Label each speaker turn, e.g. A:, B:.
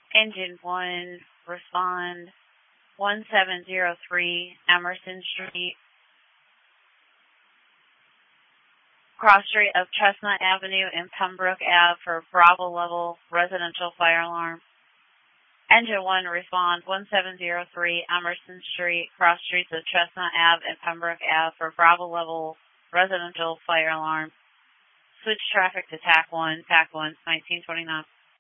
A: Engine 1, respond 1703 Emerson Street, cross street of Chestnut Avenue and Pembroke Ave for Bravo level residential fire alarm. Engine 1, respond 1703 Emerson Street, cross streets of Chestnut Ave and Pembroke Ave for Bravo level residential fire alarm. Switch traffic to TAC 1, 1929.